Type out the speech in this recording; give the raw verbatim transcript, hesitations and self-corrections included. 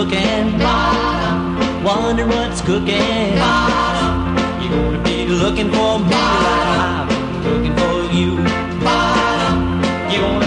looking, wondering what's cooking. You're gonna be looking for me like I've been looking for you. You're gonna